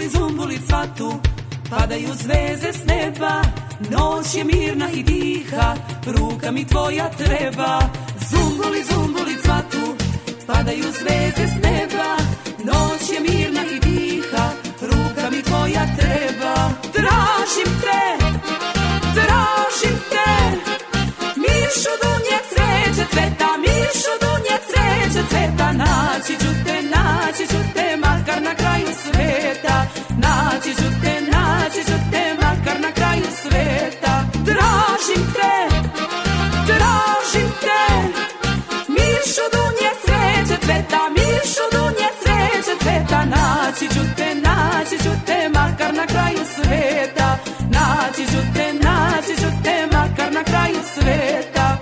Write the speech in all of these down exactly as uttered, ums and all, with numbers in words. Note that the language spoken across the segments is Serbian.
Zumbuli, zumbuli cvatu, padaju zveze s neba, noć je mirna i diha, ruka mi tvoja treba. Zumbuli, zumbuli cvatu, padaju zveze s neba, noć je mirna i diha, ruka mi tvoja treba. Tražim te, tražim te, miršu dunje cveće cveta, miršu dunje cveće cveta, naći ću te, naći ću te, makar na kraju sveta, naći ću te, naći ću te, makar na kraju sveta. Tražim te, tražim te, miršu dunje cveće cveta, miršu dunje cveće cveta, naći ću te, naći ću te, makar na kraju sveta, naći ću te, naći ću te, makar na kraju sveta.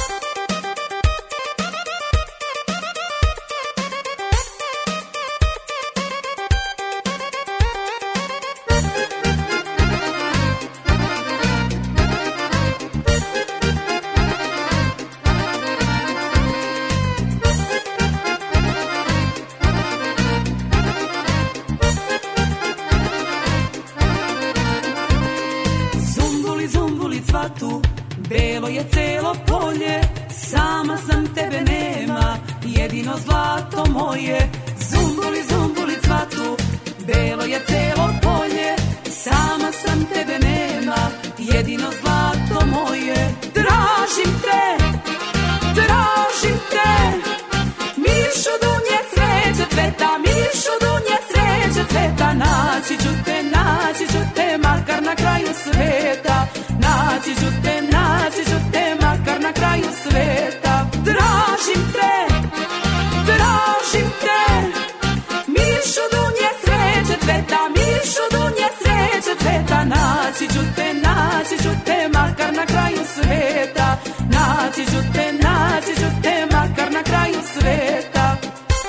Belo je celo polje, sama sam, tebe nema, jedino zlato moje. Zumbuli, zumbuli cvatu, belo je celo polje, sama sam, tebe nema, jedino zlato moje. Tražim te, tražim te, miršu dunje cveće cveta, miršu dunje cveće cveta, naći ću te, naći ću te, makar na kraju sveta, naći ću te, naći ću te, makar na kraju sveta. Tražim te, tražim te, miršu dunje cveće cveta, miršu dunje cveće cveta, naći ću te, naći ću te, makar na kraju sveta, naći ću te, naći ću te, makar na kraju sveta.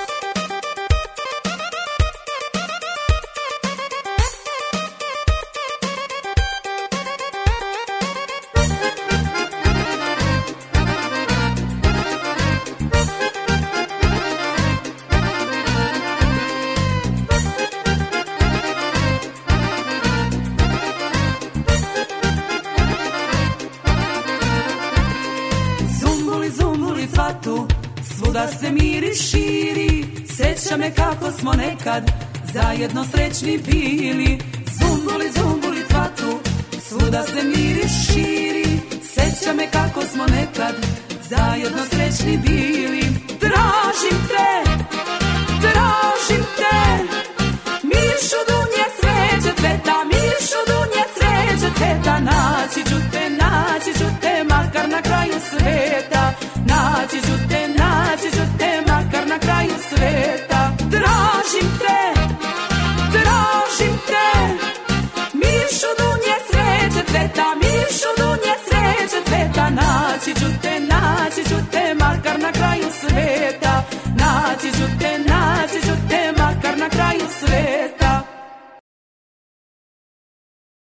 Svuda se miris širi, sjeća me kako smo nekad zajedno srećni bili. Zumbuli, zumbuli cvatu, svuda se miris širi, sjeća me kako smo nekad zajedno srećni bili.